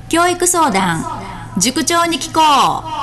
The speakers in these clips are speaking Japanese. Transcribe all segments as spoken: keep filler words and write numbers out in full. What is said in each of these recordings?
教育相談塾長に聞こう。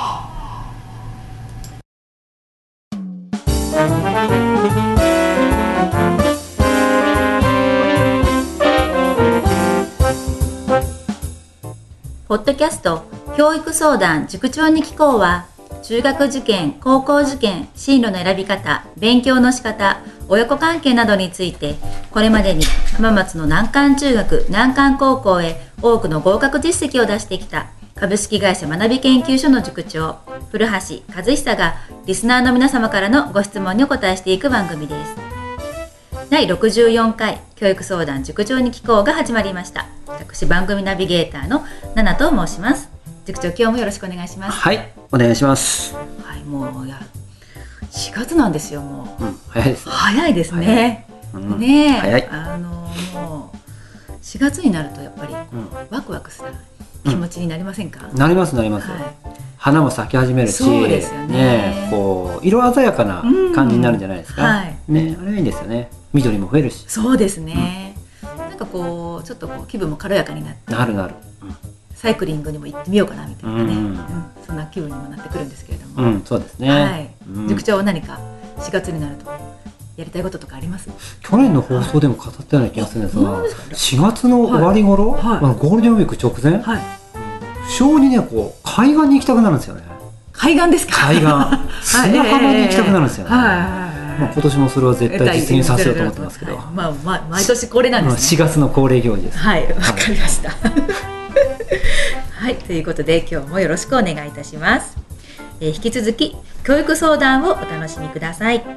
ポッドキャスト教育相談塾長に聞こうは、中学受験、高校受験、進路の選び方、勉強の仕方、親子関係などについて、これまでに浜松の南関中学、南関高校へ多くの合格実績を出してきた株式会社学び研究所の塾長、古橋和久がリスナーの皆様からのご質問にお答えしていく番組です。だいろくじゅうよんかい教育相談塾長に聞こうが始まりました。私、番組ナビゲーターのナナと申します。塾長、今日もよろしくお願いします。 はい、お願いします。 はい、もうやしがつなんですよ。もう、 うん、早いですね。 早いですね。 早い、うん、 ねえ、 早い。 あのもうしがつになるとやっぱり、うん、ワクワクする気持ちになりませんか？ うん、なりますなります、はい、花も咲き始めるし、 そうですよ ね, ね、こう色鮮やかな感じになるんじゃないですか、うん、はい、ね、あれはいいんですよね。緑も増えるし。 そうですね、うん、なんかこうちょっとこう気分も軽やかになって、 なるなる、うん、 サイクリングにも行ってみようかなみたいなね、うんうん、そんな気分にもなってくるんですけれども、 うん、そうですね、 はい、 うん、 塾長は何かしがつになるとやりたいこととかあります？ 去年の放送でも語ったような気がするんですが、しがつの終わり頃、はいはい、あのゴールデンウィーク直前、はい、不性にね、こう海岸に行きたくなるんですよね。 海岸ですか？海岸砂浜に行きたくなるんですよね、 はいはいはい、 まあ、今年もそれは絶対実現させようと思ってますけど、はい、 まあまあ、毎年恒例なんですね。 しがつの恒例行事です。 はい、わかりました、はいはい、ということで今日もよろしくお願いいたします。えー、引き続き教育相談をお楽しみください。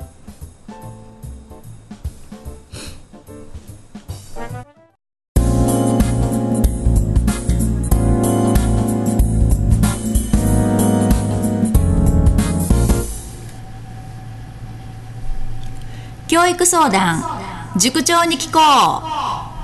教育相談塾長に聞こう。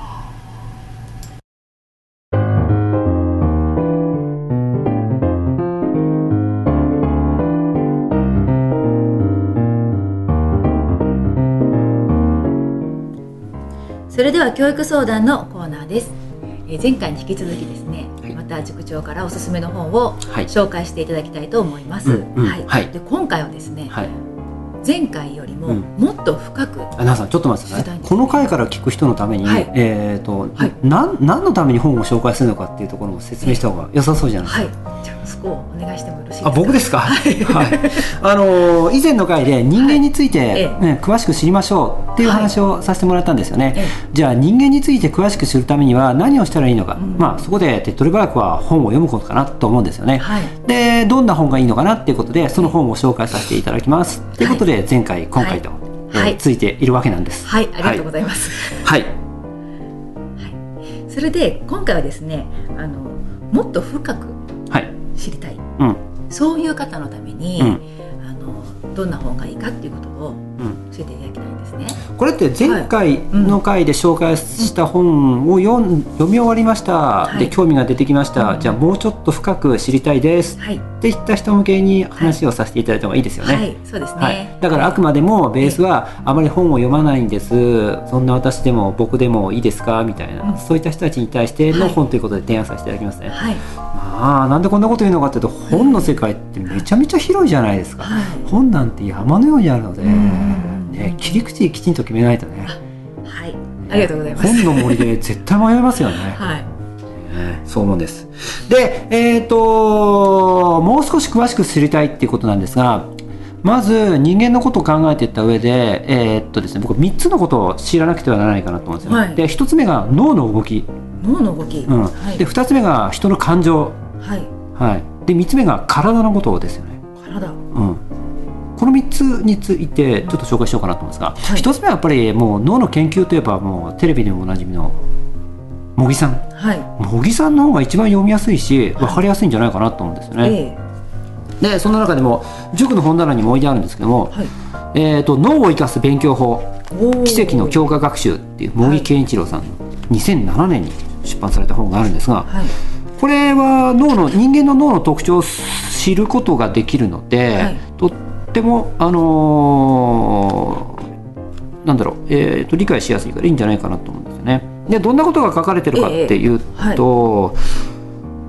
それでは教育相談のコーナーです。えー、前回に引き続きですね、はい、また塾長からおすすめの本を紹介していただきたいと思います。はい、うんうん、はいはい、で今回はですね、はい、前回よりももっと深く、うん、 あ、なさんちょっと待ってください。この回から聞く人のために、はい、えーと、はい、な何のために本を紹介するのかっていうところを説明した方が良さそうじゃないですか。はい、じゃあそこをお願いしてもよろしいですか？ あ、僕ですか？はい、はい、あのー、以前の回で人間について、はい、ね、詳しく知りましょうっていう話をさせてもらったんですよね。はい、じゃあ人間について詳しく知るためには何をしたらいいのか、うん、まあそこで手っ取り早くは本を読むことかなと思うんですよね。はい、でどんな本がいいのかなっていうことでその本を紹介させていただきますということで、前回今回と、はい、えーはい、ついているわけなんです。 はい、ありがとうございます。はい、はい、それで今回はですね、あのもっと深く知りたい、はい、うん、そういう方のために、うん、あのどんな本がいいかっていうことを教えていただきたいんですね。 これって前回の回で紹介した本を読ん、読み終わりました、はい、で興味が出てきました、うん、じゃあもうちょっと深く知りたいです、はい、って言った人向けに話をさせていただいた方がいいですよね。はい、はい、そうですね、はい、だからあくまでもベースはあまり本を読まないんです、そんな私でも僕でもいいですかみたいな、うん、そういった人たちに対しての本ということで提案させていただきますね。はい、まあなんでこんなこと言うのかというと、本の世界ってめちゃめちゃ広いじゃないですか。はい、本なんて山のようにあるので、ね、切り口きちんと決めないとね。 はい、ありがとうございます。 本の森で絶対迷いますよね。はい、ね、そう思うんです。で、えーと、もう少し詳しく知りたいっていうことなんですが、まず人間のことを考えていった上で、えーっとですね、僕みっつのことを知らなくてはならないかなと思うんですよ。はい、でひとつめが脳の動き、 脳の動き、うん、はい、 でふたつめが人の感情、はいはい、でみっつめが体のことですよね。 体、うん、 このみっつについてちょっと紹介しようかなと思うんですが、はい、ひとつめはやっぱりもう脳の研究といえばもうテレビでもおなじみの茂木さん、はい、茂木さんの方が一番読みやすいし分かりやすいんじゃないかなと思うんですよね。はい、えー、でその中でも塾の本棚にも置いてあるんですけども、はい、えーと脳を生かす勉強法奇跡の強化学習っていう茂木健一郎さんのにせんななねんに出版された本があるんですが、はい、これは脳の人間の脳の特徴を知ることができるので、はい、とっても、あのー、なんだろう、えーと、理解しやすいからいいんじゃないかなと思うんですよね。でどんなことが書かれてるかっていうと、えーはい、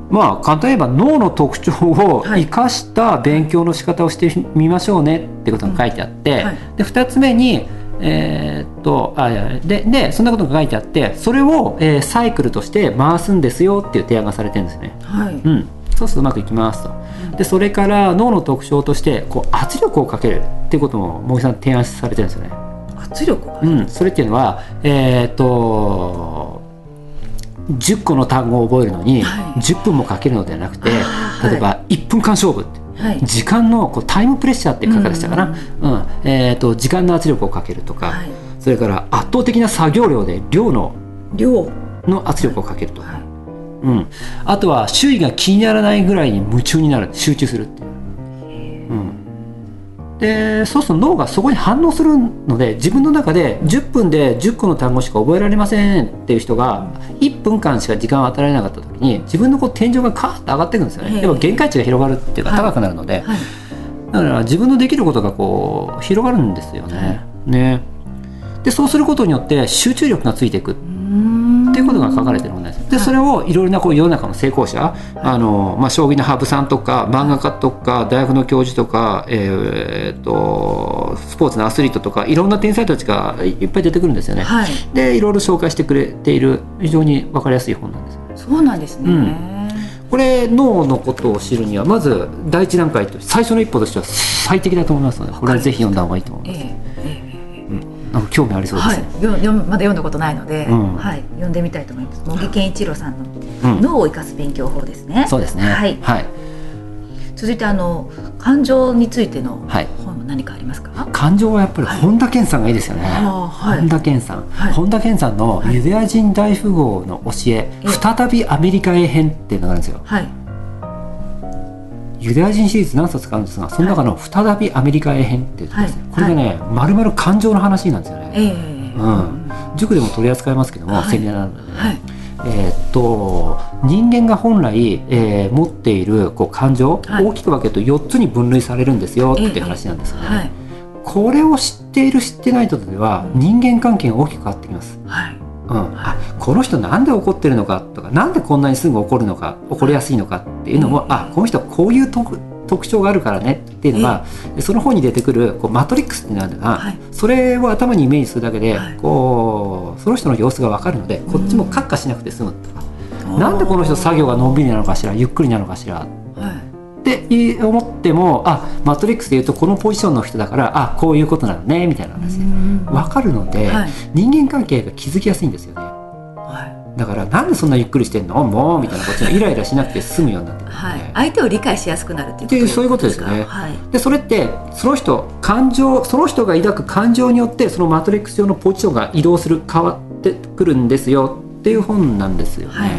まあ簡単に言えば脳の特徴を生かした勉強の仕方をしてみましょうねってことが書いてあって、はいはい、でふたつめに、えー、っとあででそんなことが書いてあって、それを、えー、サイクルとして回すんですよっていう提案がされてるんですね、はい、うん、そうするとうまくいきますと。でそれから脳の特徴としてこう圧力をかけるっていうことも茂木さん提案されてるんですよね。 圧力をかける、 うん、それっていうのはえー、っとじゅっこの単語を覚えるのにじゅっぷんもかけるのではなくて、はい、例えばいっぷんかん勝負って、はい、時間のこうタイムプレッシャーって書かれてたかな、うんうん、えー、と時間の圧力をかけるとか、はい、それから圧倒的な作業量で量の量の圧力をかけるとか、はい、うん、あとは周囲が気にならないぐらいに夢中になる、集中するっていう、うん、でそうすると脳がそこに反応するので、自分の中でじゅっぷんでじゅっこの単語しか覚えられませんっていう人がいっぷんかんしか時間を与えられなかった時に、自分のこう天井がカーッと上がっていくんですよね。要は限界値が広がるっていうか高くなるので、はいはい、だから自分のできることがこう広がるんですよね。はい、ねでそうすることによって集中力がついていくっていうことが書かれてるんです。でそれをいろいろなこう世の中の成功者、はい、あのまあ、将棋の羽生さんとか漫画家とか大学の教授とか、えー、っとスポーツのアスリートとかいろんな天才たちがいっぱい出てくるんですよね。はい、でいろいろ紹介してくれている非常に分かりやすい本なんです。 そうなんですね、うん、 これ脳のことを知るにはまず第一段階と最初の一歩としては最適だと思いますので、これはぜひ読んだ方がいいと思います。えーえーなんか興味ありそうですね。 はい、よよまだ読んだことないので、うん、はい、読んでみたいと思います。茂木健一郎さんの脳を生かす勉強法ですね。 うん、そうですね。はい。はい、 続いてあの感情についての本は何かありますか？ はい、感情はやっぱり本田健さんがいいですよね。はい、本田健さん、はい、本田健さんのユダヤ人大富豪の教え、はい、再びアメリカへ編っていうのがあるんですよ。はい。ユダヤ人シリーズ何冊かあるんですが、その中の再びアメリカへ編っていうですね、はい、これがね、まるまる感情の話なんですよね。えーうん、塾でも取り扱いますけども、はい、セミナーなので、ね、はい、えー、っと人間が本来、えー、持っているこう感情、はい、大きく分けるとよっつに分類されるんですよっていう話なんですよね。えーはい、これを知っている知ってない人では人間関係が大きく変わってきます。はい、うん、あこの人なんで怒ってるのかとか、なんでこんなにすぐ怒るのか、怒りやすいのかっていうのも、あこの人はこういう特特徴があるからねっていうのが、えー、その本に出てくるこうマトリックスっていうのがあるのが、はい、それを頭にイメージするだけで、はい、こうその人の様子が分かるので、こっちもカッカしなくて済むとか、うん、なんでこの人作業がのんびりなのかしら、ゆっくりなのかしら、はい、って思っても、あマトリックスでいうとこのポジションの人だから、あこういうことなのねみたいな話で分かるので、はい、人間関係が築きやすいんですよね。はい、だからなんでそんなゆっくりしてんのもうみたいな、こっちがイライラしなくて済むようになってるので、はい、 相手を理解しやすくなるっていうことですか？ そういうことですよね。はい、でそれってその人感情その人が抱く感情によってそのマトリックス上のポジションが移動する変わってくるんですよっていう本なんですよね。はい、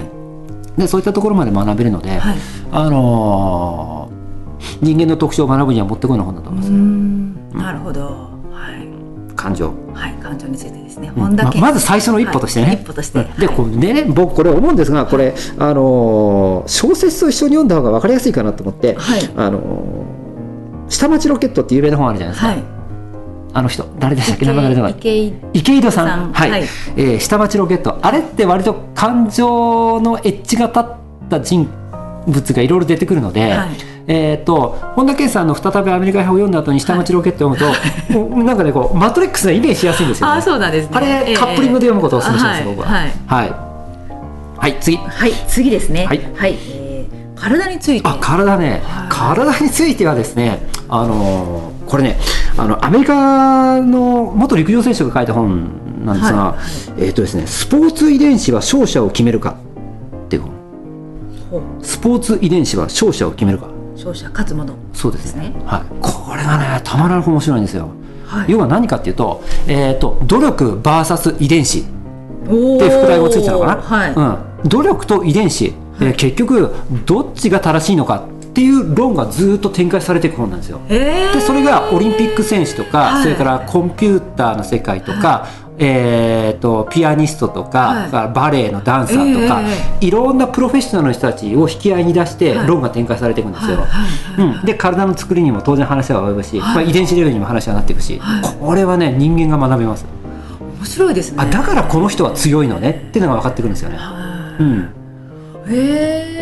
でそういったところまで学べるので、はい、あのー、人間の特徴を学ぶにはもってこいの本だと思います。うーん、 なるほど。はい、 感情、 はい、感情についてですね。 うん、本田健ま, まず最初の一歩としてね、はい、 一歩として、 でこれね、僕これ思うんですが、これ、あのー、小説と一緒に読んだ方が分かりやすいかなと思って、はい、あのー、下町ロケットって有名な本あるじゃないですか。はい、あの人誰でしたっけ、名前が出てこない。池, 池井戸さん、はい、はい、えー、下町ロケット、あれって割と感情のエッジが立った人物がいろいろ出てくるので、はい、えー、と本田健さんの再びアメリカ編を読んだ後に下町ロケットを読むと、はい、なんかねこうマトリックスがイメージしやすいんですよね。 あ、そうなんですね。 あれ、えー、カップリングで読むことをお勧めします、えー、僕は。はい、はいはい、次、 はい、次ですね。はい、はい、えー、体について。 あ、体ね、はい、体についてはですね、あのー、これね、あのアメリカの元陸上選手が書いた本なんですが、はい、えーとですね、スポーツ遺伝子は勝者を決めるかっていう本。スポーツ遺伝子は勝者を決めるか。 勝者勝つもの。 そうですね。はい、これがねたまらなく面白いんですよ。はい、要は何かっていうと、えーと努力 ブイエス 遺伝子って副題語ついてたのかな。はい、うん、努力と遺伝子、はい、えー、結局どっちが正しいのかっていう論がずっと展開されていく本なんですよ。でそれがオリンピック選手とか、はい、それからコンピューターの世界とか、はい、えー、とピアニストとか、はい、バレエのダンサーとか、えー、いろんなプロフェッショナルの人たちを引き合いに出して論が展開されていくんですよ。で体の作りにも当然話は及ぶし、はい、まあ、遺伝子レベルにも話はなっていくし、はい、これはね人間が学べます。 面白いですね。 あ、だからこの人は強いのねっていうのが分かってくるんですよね。はい、うん、 へえ。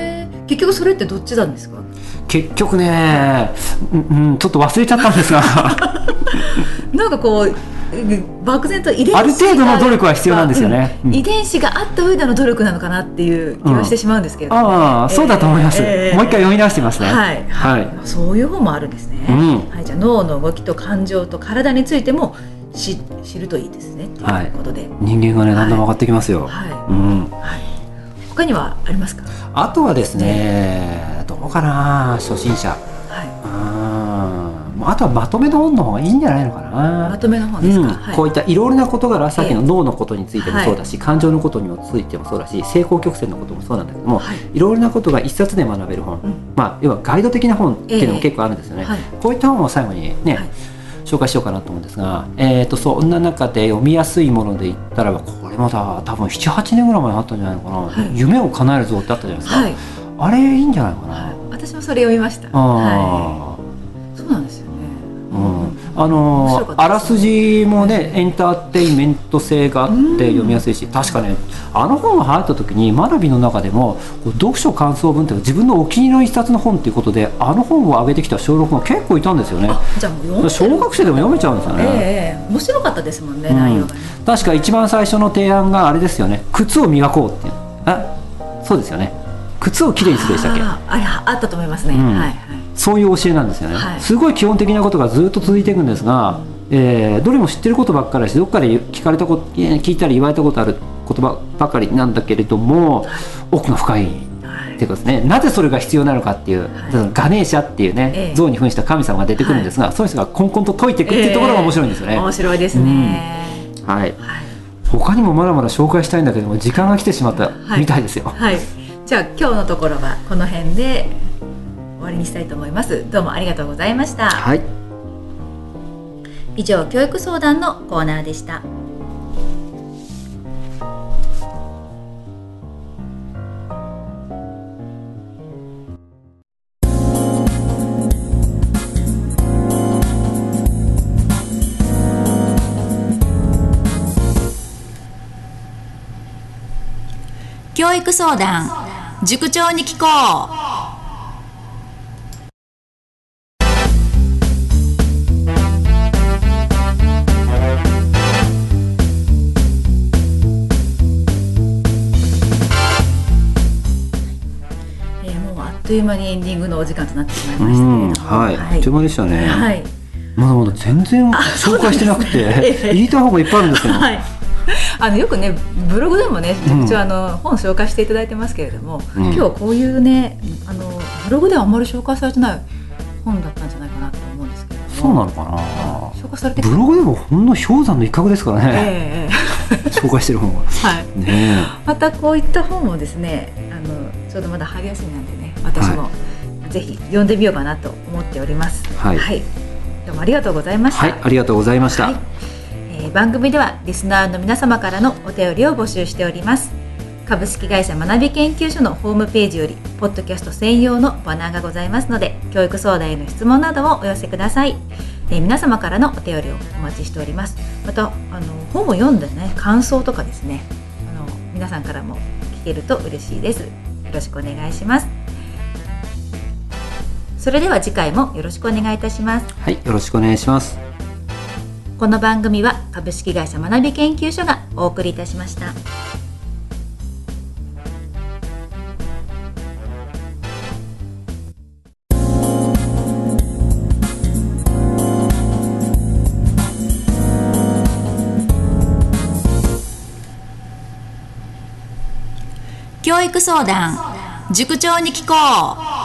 結局それってどっちなんですか？ 結局ね、うん、ちょっと忘れちゃったんですがなんかこう漠然と遺伝子がある程度の努力は必要なんですよね、 うん、遺伝子があった上での努力なのかなっていう気はしてしまうんですけど、ね、 うん、ああ、そうだと思います、えー、もう一回読み直してみますね。 はい、はい、そういう方もあるんですね、うんはい、じゃあ脳の動きと感情と体についても知るといいですねということで、はい、 人間がねだんだん分かってきますよ、はいうんはい、他にはありますか？ あとはですね、どうかな、初心者、はい、あとはまとめの本の方がいいんじゃないのかな。 まとめの本ですか、うんはい、こういったいろいろな事柄、さっきの脳のことについてもそうだし、はい、感情のことにもついてもそうだし、平行曲線のこともそうなんだけども、はい、いろいろなことが一冊で学べる本、うんまあ、要はガイド的な本っていうのも結構あるんですよね、えーはい、こういった本を最後にね、はい紹介しようかなと思うんですが、えー、とそんな中で読みやすいもので言ったらこれまだ多分ななはちねんぐらい前にあったんじゃないのかな、はい、夢を叶えるぞってあったじゃないですか、はい、あれいいんじゃないのかな、はい、 私もそれ読みました。あ、はい、そうなんですよね、 うん、あのー、あらすじもねエンターテインメント性があって読みやすいし、確かねあの本が流行った時に学びの中でもこう読書感想文っていう自分のお気に入りの一冊の本っていうことであの本を上げてきた小ろくが結構いたんですよね。 じゃあもう読んでる小学生でも読めちゃうんですよね、 えー、面白かったですもんね、うん、内容がね。 確か一番最初の提案があれですよね、靴を磨こうっていう、あ、そうですよね、靴をきれいにするでしたっけ。 あ, あ, あったと思いますね、うんはいはい、 そういう教えなんですよね、はい、すごい基本的なことがずっと続いていくんですが、えー、どれも知ってることばっかりだし、どっかで聞かれたこと聞いたり言われたことある言葉ばかりなんだけれども、はい、奥が深いっていうかですね、なぜそれが必要なのかっていう、はい、ガネーシャっていうね、ええ、像に扮した神様が出てくるんですが、はい、そういう人がコンコンと解いていくっていうところが面白いんですよね、 えー、面白いですね、 うんはいはい、他にもまだまだ紹介したいんだけども時間が来てしまったみたいですよ、 はいはい、じゃあ今日のところはこの辺で終わりにしたいと思います。どうもありがとうございました、はい、以上教育相談のコーナーでした。教育相談塾長に聞こう。えー、もうあっという間にエンディングのお時間となってしまいましたけれども、 はい、はい、あっという間でしたね、 はい、 まだまだ全然紹介してなくて、ええ、言いたい方がいっぱいあるんですけど、はい、 あのよくねブログでもね塾長、うん、あの本紹介していただいてますけれども、うん、今日はこういうねあのブログではあんまり紹介されてない本だったんじゃないかなと思うんですけれども。 そうなのかな、 紹介されてブログでもほんの氷山の一角ですからね、えー、紹介してる本は、はいね、 またこういった本もですねあのちょうどまだ春休みなんでね私もぜひ読んでみようかなと思っております、はいはい、どうもありがとうございました。 はい、ありがとうございました、はいえー、番組ではリスナーの皆様からのお便りを募集しております。株式会社学び研究所のホームページよりポッドキャスト専用のバナーがございますので教育相談への質問などをお寄せください。えー、皆様からのお便りをお待ちしております。またあの本を読んでね感想とかですねあの皆さんからも聞けると嬉しいです。よろしくお願いします。それでは次回もよろしくお願いいたします。 はい、よろしくお願いします。 この番組は株式会社学び研究所がお送りいたしました。教育相談塾長に聞こう。